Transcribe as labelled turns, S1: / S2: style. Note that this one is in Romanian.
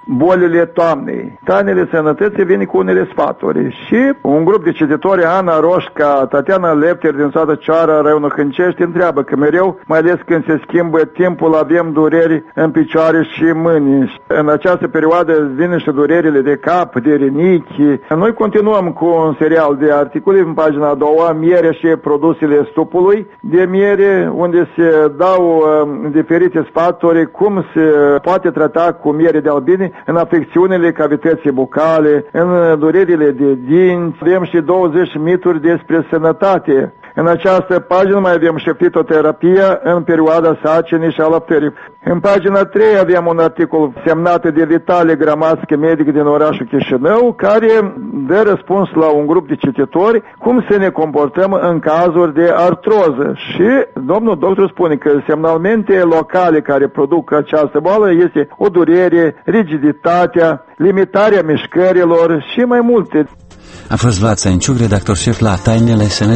S1: bolile toamnei. Tainele sănătății vine cu unele sfaturi și un grup de cititori, Ana Roșca, Tatiana Lepter din satul Cioara, Raionul Hâncești, întreabă că mereu, mai ales când se schimbă timpul, avem dureri în picioare și mâini. În această perioadă vin și durerile de cap, de rinichi. Noi continuăm cu un serial de articole în pagina a doua, miere și produsele stupului de miere, unde se dau diferite sfaturi cum se poate trata cu miere de albine în afecțiunile cavității bucale, în durerile de dinți. Avem și 20 mituri despre sănătate. În această pagină mai avem și fitoterapia în perioada sacinii și alăptării. În pagina 3 avem un articol semnat de Vitale Gramaschi, medic din orașul Chișinău, care dă răspuns la un grup de cititori cum să ne comportăm în cazuri de artroză. Și domnul doctor spune că semnalmente locale care produc această boală este o durere, rigiditatea, limitarea mișcărilor și mai multe.
S2: A fost Vlad Săinciuc, redactor șef la Tainele Sănătății.